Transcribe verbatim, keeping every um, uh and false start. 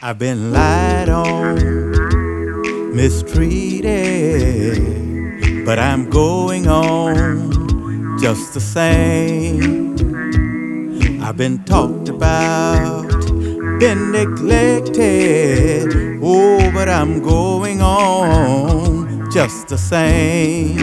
I've been lied on, mistreated, but I'm going on just the same. I've been talked about, been neglected, oh, but I'm going on just the same.